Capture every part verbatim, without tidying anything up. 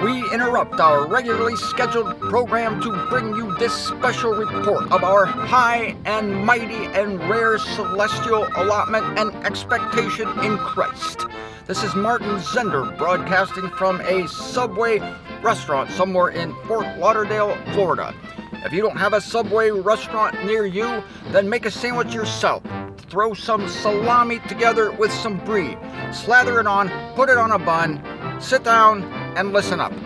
we interrupt our regularly scheduled program to bring you this special report of our high and mighty and rare celestial allotment and expectation in Christ. This is Martin Zender broadcasting from a Subway restaurant somewhere in Fort Lauderdale, Florida. If you don't have a Subway restaurant near you, then make a sandwich yourself. Throw some salami together with some brie. Slather it on, put it on a bun, sit down, and listen up.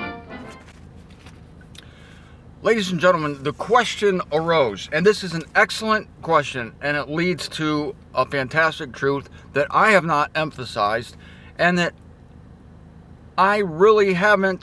Ladies and gentlemen, the question arose, and this is an excellent question, and it leads to a fantastic truth that I have not emphasized, and that I really haven't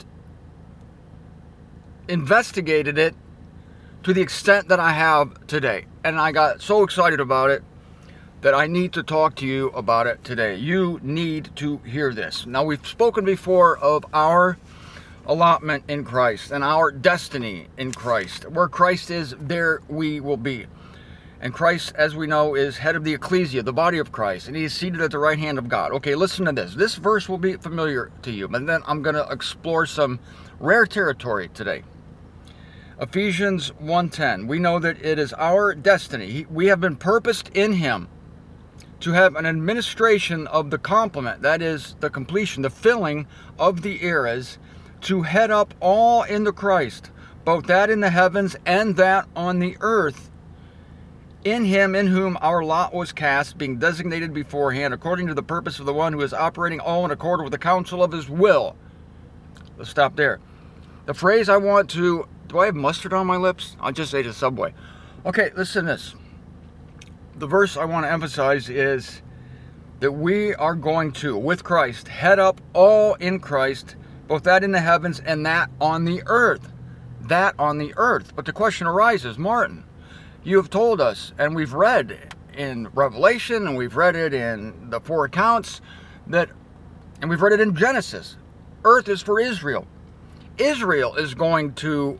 investigated it to the extent that I have today. And I got so excited about it that I need to talk to you about it today. You need to hear this. Now, we've spoken before of our allotment in Christ and our destiny in Christ. Where Christ is, there we will be. And Christ, as we know, is head of the ecclesia, the body of Christ, and he is seated at the right hand of God. Okay, listen to this. This verse will be familiar to you, but then I'm going to explore some rare territory today. Ephesians one ten. We know that it is our destiny. We have been purposed in him to have an administration of the complement, that is, the completion, the filling of the eras, to head up all in the Christ, both that in the heavens and that on the earth, in him in whom our lot was cast, being designated beforehand, according to the purpose of the one who is operating all in accord with the counsel of his will. Let's stop there. The phrase I want to... Do I have mustard on my lips? I'll just say to Subway. Okay, listen to this. The verse I want to emphasize is that we are going to, with Christ, head up all in Christ, both that in the heavens and that on the earth. That on the earth. But the question arises, Martin, you have told us, and we've read in Revelation, and we've read it in the four accounts, that, and we've read it in Genesis, earth is for Israel. Israel is going to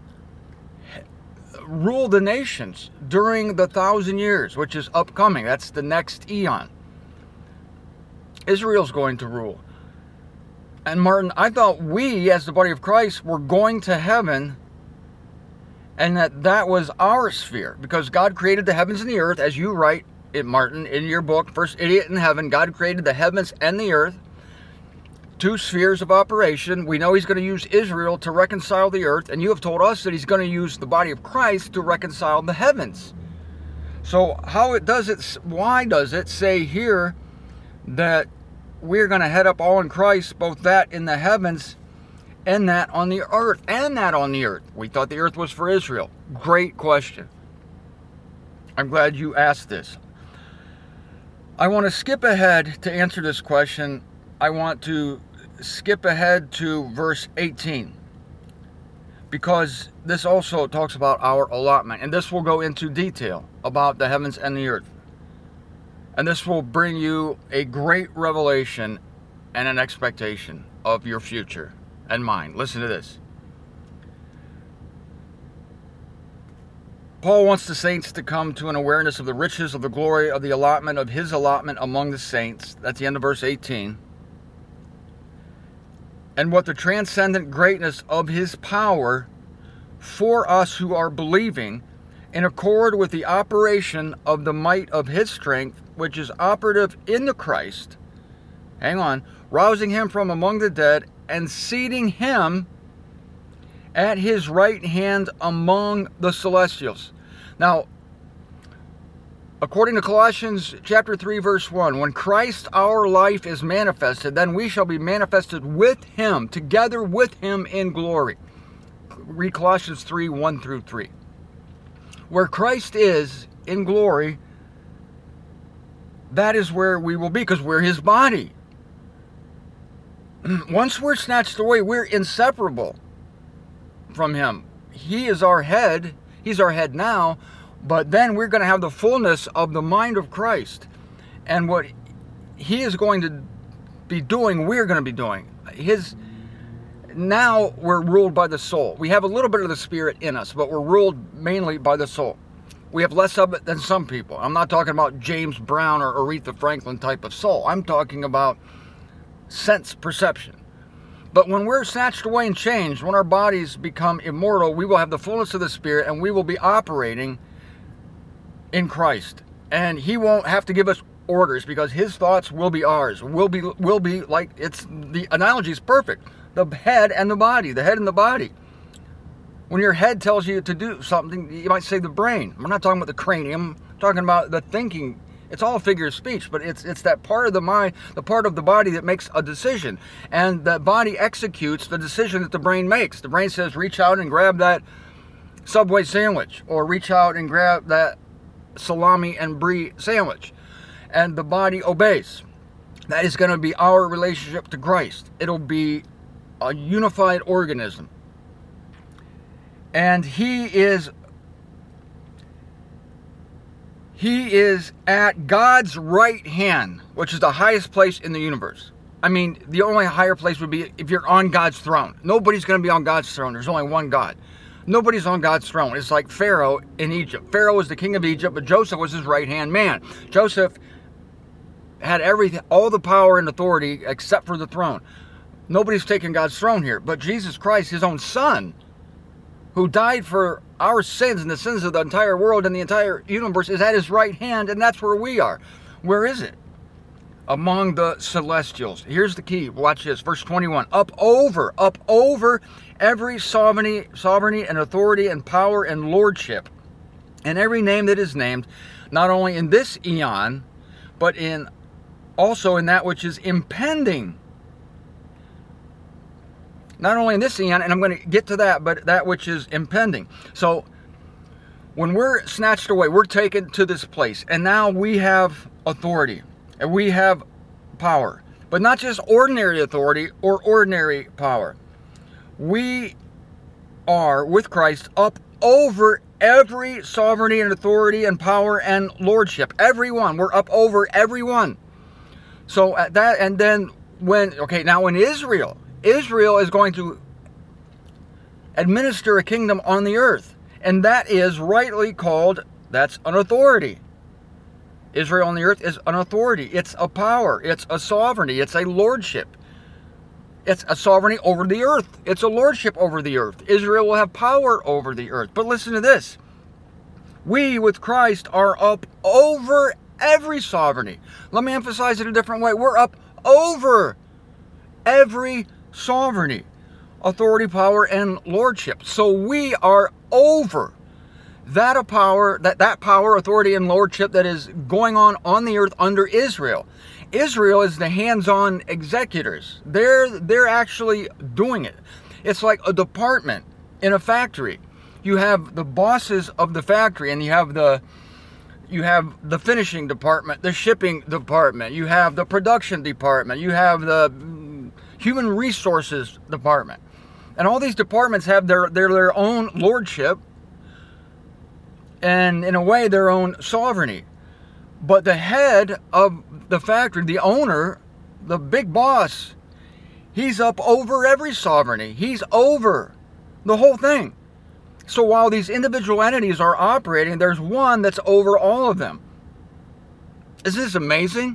rule the nations during the thousand years, which is upcoming. That's the next eon. Israel's going to rule. And Martin, I thought we, as the body of Christ, were going to heaven, and that that was our sphere, because God created the heavens and the earth, as you write it, Martin, in your book, First Idiot in Heaven. God created the heavens and the earth, two spheres of operation. We know he's going to use Israel to reconcile the earth, and you have told us that he's going to use the body of Christ to reconcile the heavens. So how it does it, why does it say here that we're going to head up all in Christ, both that in the heavens and that on the earth, and that on the earth? We thought the earth was for Israel. Great question. I'm glad you asked this. I want to skip ahead to answer this question. I want to skip ahead to verse eighteen, because this also talks about our allotment, and this will go into detail about the heavens and the earth, and this will bring you a great revelation and an expectation of your future and mine. Listen to this. Paul wants the saints to come to an awareness of the riches of the glory of the allotment of his allotment among the saints. That's the end of verse eighteen. And what the transcendent greatness of his power for us who are believing, in accord with the operation of the might of his strength, which is operative in the Christ, hang on, rousing him from among the dead and seating him at his right hand among the celestials. Now, according to Colossians chapter three, verse one, when Christ our life is manifested, then we shall be manifested with him, together with him in glory. Read Colossians three, one through three. Where Christ is in glory, that is where we will be, because we're his body. Once we're snatched away, we're inseparable from him. He is our head. He's our head now. But then we're going to have the fullness of the mind of Christ. And what he is going to be doing, we're going to be doing. His Now we're ruled by the soul. We have a little bit of the Spirit in us, but we're ruled mainly by the soul. We have less of it than some people. I'm not talking about James Brown or Aretha Franklin type of soul. I'm talking about sense perception. But when we're snatched away and changed, when our bodies become immortal, we will have the fullness of the Spirit, and we will be operating in Christ. And He won't have to give us orders, because His thoughts will be ours. Will be will be like, it's, the analogy is perfect. The head and the body, the head and the body. When your head tells you to do something, you might say the brain. We're not talking about the cranium. I'm talking about the thinking. It's all a figure of speech, but it's it's that part of the mind, the part of the body that makes a decision. And the body executes the decision that the brain makes. The brain says, reach out and grab that Subway sandwich, or reach out and grab that salami and brie sandwich. And the body obeys. That is going to be our relationship to Christ. It'll be a unified organism. And He is He is at God's right hand, which is the highest place in the universe. I mean, the only higher place would be if you're on God's throne. Nobody's going to be on God's throne. There's only one God. Nobody's on God's throne. It's like Pharaoh in Egypt. Pharaoh was the king of Egypt, but Joseph was his right-hand man. Joseph had everything, all the power and authority except for the throne. Nobody's taking God's throne here. But Jesus Christ, His own Son, who died for our sins and the sins of the entire world and the entire universe, is at His right hand, and that's where we are. Where is it? Among the celestials. Here's the key. Watch this. Verse twenty-one. Up over, up over every sovereignty, sovereignty and authority and power and lordship, and every name that is named, not only in this eon, but in also in that which is impending. Not only in this eon, and I'm going to get to that, but that which is impending. So when we're snatched away, we're taken to this place, and now we have authority, and we have power. But not just ordinary authority or ordinary power. We are, with Christ, up over every sovereignty and authority and power and lordship. Everyone. We're up over everyone. So at that, and then when, okay, now in Israel, Israel is going to administer a kingdom on the earth. And that is rightly called, that's an authority. Israel on the earth is an authority. It's a power. It's a sovereignty. It's a lordship. It's a sovereignty over the earth. It's a lordship over the earth. Israel will have power over the earth. But listen to this. We with Christ are up over every sovereignty. Let me emphasize it a different way. We're up over every sovereignty, authority, power, and lordship. So we are over that a power, that, that power, authority, and lordship that is going on on the earth under Israel. Israel is the hands-on executors. They're, they're actually doing it. It's like a department in a factory. You have the bosses of the factory, and you have the you have the finishing department, the shipping department, you have the production department, you have the human resources department. And all these departments have their, their, their own lordship and, in a way, their own sovereignty. But the head of the factory, the owner, the big boss, he's up over every sovereignty. He's over the whole thing. So while these individual entities are operating, there's one that's over all of them. Isn't this amazing?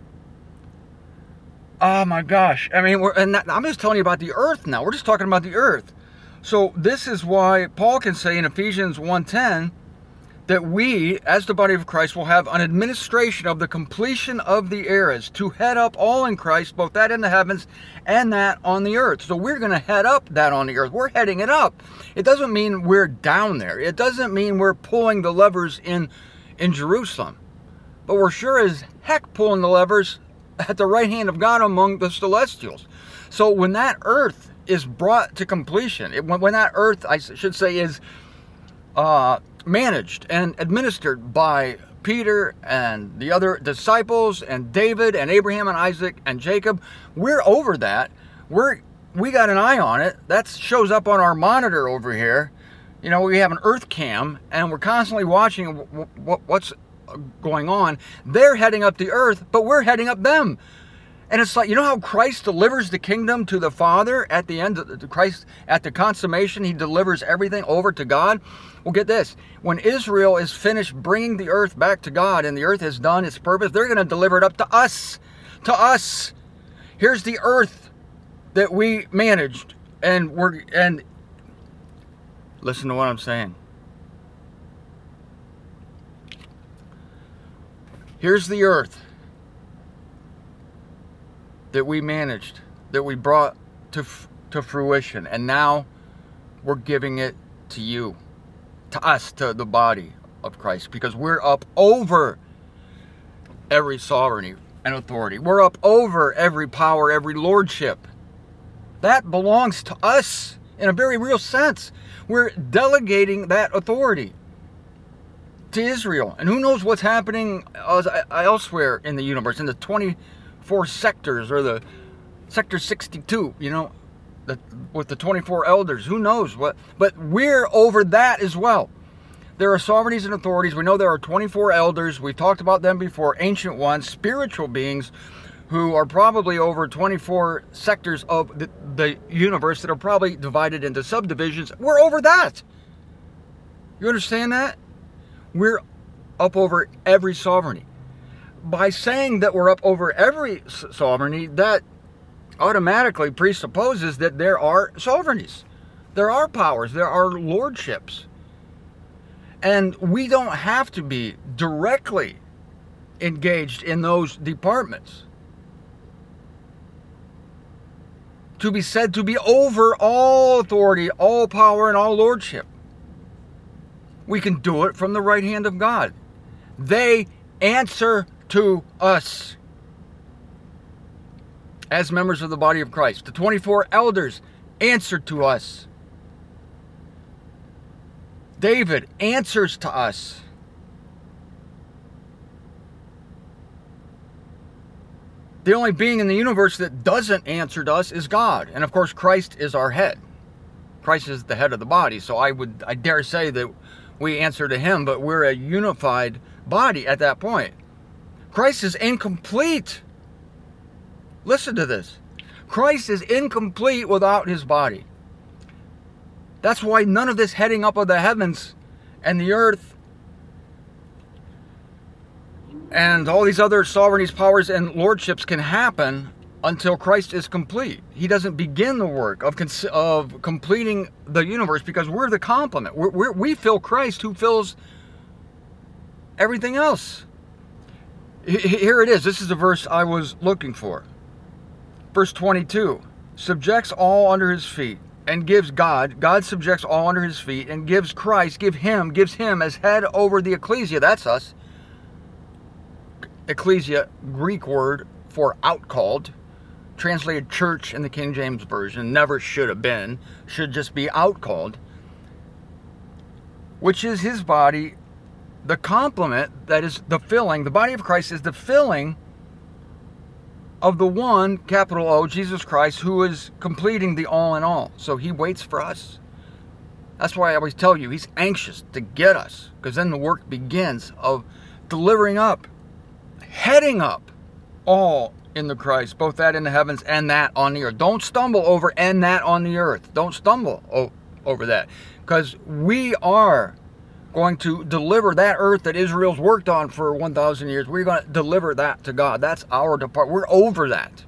Oh my gosh. I mean, we're, and that, I'm just telling you about the earth now. We're just talking about the earth. So this is why Paul can say in Ephesians one ten that we, as the body of Christ, will have an administration of the completion of the eras to head up all in Christ, both that in the heavens and that on the earth. So we're going to head up that on the earth. We're heading it up. It doesn't mean we're down there. It doesn't mean we're pulling the levers in, in Jerusalem. But we're sure as heck pulling the levers at the right hand of God among the celestials. So when that earth is brought to completion, it, when, when that earth, I should say, is uh, managed and administered by Peter and the other disciples and David and Abraham and Isaac and Jacob, we're over that. We're we got an eye on it. That shows up on our monitor over here. You know, we have an earth cam, and we're constantly watching what's going on. They're heading up the earth, but we're heading up them. And it's like, you know how Christ delivers the kingdom to the Father at the end of the, Christ, at the consummation, he delivers everything over to God? Well, get this. When Israel is finished bringing the earth back to God and the earth has done its purpose, they're going to deliver it up to us. To us. Here's the earth. that we managed, and we're, and listen to what I'm saying. Here's the earth that we managed, that we brought to to fruition, and now we're giving it to you, to us, to the body of Christ, because we're up over every sovereignty and authority. We're up over every power, every lordship. That belongs to us in a very real sense. We're delegating that authority to Israel. And who knows what's happening elsewhere in the universe, in the twenty-four sectors, or the sector sixty-two, you know, the, with the twenty-four elders. Who knows what? But we're over that as well. There are sovereignties and authorities. We know there are twenty-four elders. We've talked about them before. Ancient ones, spiritual beings, who are probably over twenty-four sectors of the, the universe that are probably divided into subdivisions. We're over that. You understand that? We're up over every sovereignty. By saying that we're up over every sovereignty, that automatically presupposes that there are sovereignties. There are powers. There are lordships. And we don't have to be directly engaged in those departments to be said to be over all authority, all power, and all lordship. We can do it from the right hand of God. They answer to us as members of the body of Christ. The twenty-four elders answer to us. David answers to us. The only being in the universe that doesn't answer to us is God. And of course, Christ is our head. Christ is the head of the body. So I would, I dare say that we answer to him, but we're a unified body at that point. Christ is incomplete. Listen to this. Christ is incomplete without his body. That's why none of this heading up of the heavens and the earth and all these other sovereignties, powers, and lordships can happen until Christ is complete. He doesn't begin the work of, of completing the universe, because we're the complement. We're, we're, we fill Christ, who fills everything else. Here it is. This is the verse I was looking for. Verse twenty-two. Subjects all under his feet, and gives God, God subjects all under his feet, and gives Christ, give him, gives him as head over the ecclesia. That's us. Ecclesia, Greek word for outcalled, translated church in the King James Version, never should have been, should just be outcalled, which is his body, the complement, that is the filling. The body of Christ is the filling of the one, capital O, Jesus Christ, who is completing the all in all. So he waits for us. That's why I always tell you, he's anxious to get us, because then the work begins of delivering up, heading up all in the Christ, both that in the heavens and that on the earth. Don't stumble over and that on the earth. Don't stumble o- over that, because we are going to deliver that earth that Israel's worked on for one thousand years. We're going to deliver that to God. That's our depart. We're over that.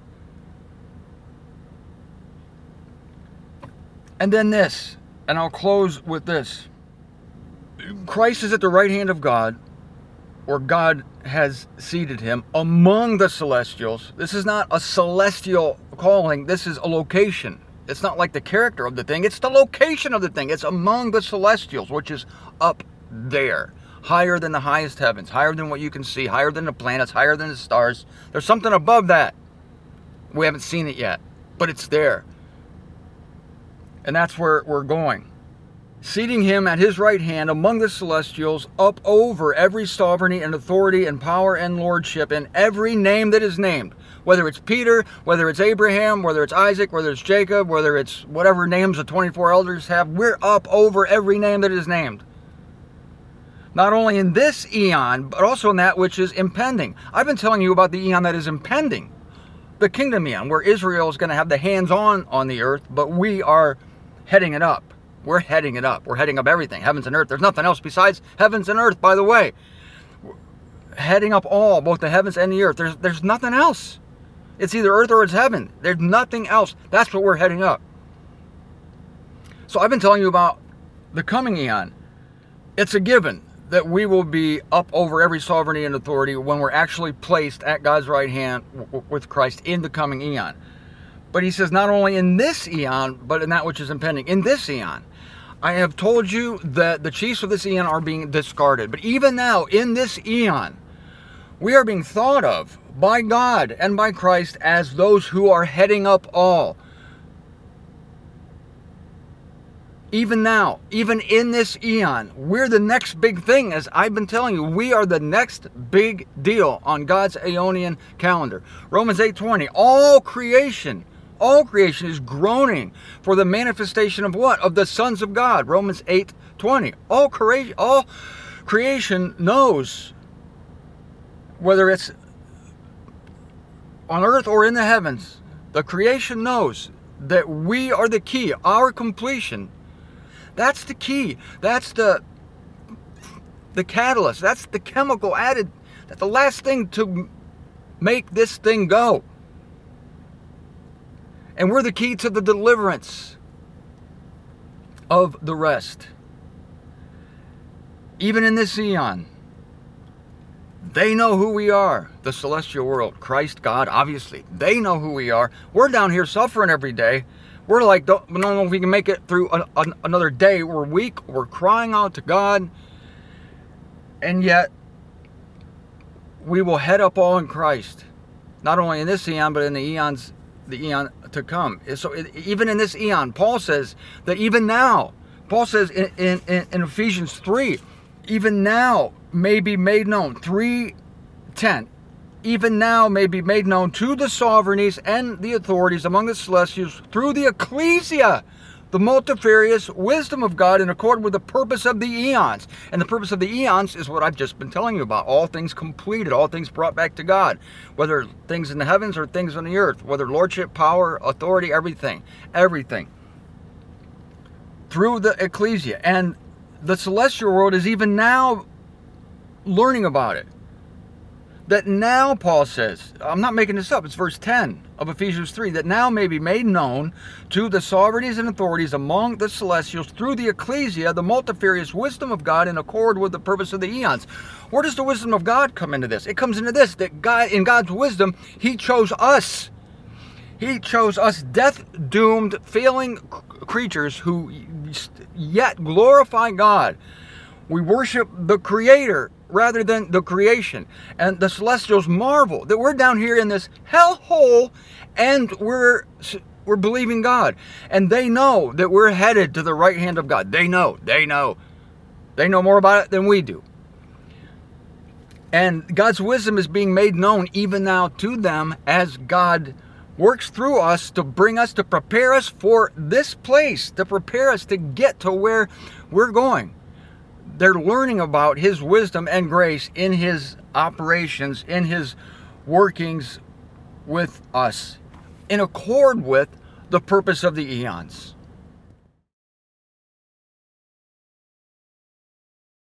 And then this, and I'll close with this. Christ is at the right hand of God, or God has seated him among the celestials. This is not a celestial calling. This is a location. It's not like the character of the thing. It's the location of the thing. It's among the celestials, which is up there, higher than the highest heavens, higher than what you can see, higher than the planets, higher than the stars. There's something above that. We haven't seen it yet, but it's there. And that's where we're going. Seating him at his right hand among the celestials, up over every sovereignty and authority and power and lordship, and every name that is named. Whether it's Peter, whether it's Abraham, whether it's Isaac, whether it's Jacob, whether it's whatever names the twenty-four elders have, we're up over every name that is named. Not only in this eon, but also in that which is impending. I've been telling you about the eon that is impending. The kingdom eon, where Israel is going to have the hands-on on the earth, but we are heading it up. We're heading it up. We're heading up everything, heavens and earth. There's nothing else besides heavens and earth, by the way. Heading up all, both the heavens and the earth. There's, there's nothing else. It's either earth or it's heaven. There's nothing else. That's what we're heading up. So I've been telling you about the coming eon. It's a given that we will be up over every sovereignty and authority when we're actually placed at God's right hand with Christ in the coming eon. But he says not only in this eon, but in that which is impending. In this eon. I have told you that the chiefs of this eon are being discarded. But even now, in this eon, we are being thought of by God and by Christ as those who are heading up all. Even now, even in this eon, we're the next big thing. As I've been telling you, we are the next big deal on God's Aeonian calendar. Romans eight twenty, all creation, all creation is groaning for the manifestation of what? Of the sons of God. Romans eight twenty. All creation, all creation knows, whether it's on earth or in the heavens, the creation knows that we are the key, our completion. That's the key. That's the the catalyst. That's the chemical added. That's the last thing to make this thing go. And we're the key to the deliverance of the rest. Even in this eon, they know who we are. The celestial world, Christ, God, obviously. They know who we are. We're down here suffering every day. We're like, don't, we don't know if we can make it through an, an, another day. We're weak. We're crying out to God. And yet, we will head up all in Christ. Not only in this eon, but in the eons, the eon to come. So it, even in this eon, Paul says that even now, Paul says in, in, in Ephesians three, even now may be made known. three ten. Even now may be made known to the sovereignities and the authorities among the celestials through the ecclesia, the multifarious wisdom of God in accord with the purpose of the eons. And the purpose of the eons is what I've just been telling you about. All things completed, all things brought back to God. Whether things in the heavens or things on the earth. Whether lordship, power, authority, everything. Everything. Through the ecclesia. And the celestial world is even now learning about it. That now, Paul says, I'm not making this up, it's verse ten of Ephesians three, that now may be made known to the sovereignties and authorities among the celestials through the ecclesia, the multifarious wisdom of God in accord with the purpose of the eons. Where does the wisdom of God come into this? It comes into this, that God, in God's wisdom, He chose us. He chose us death-doomed, failing creatures who yet glorify God. We worship the Creator rather than the creation. And the celestials marvel that we're down here in this hellhole and we're we're believing God. And they know that we're headed to the right hand of God. They know. They know. They know more about it than we do. And God's wisdom is being made known even now to them as God works through us to bring us, to prepare us for this place, to prepare us to get to where we're going. They're learning about His wisdom and grace in His operations, in His workings with us, in accord with the purpose of the eons.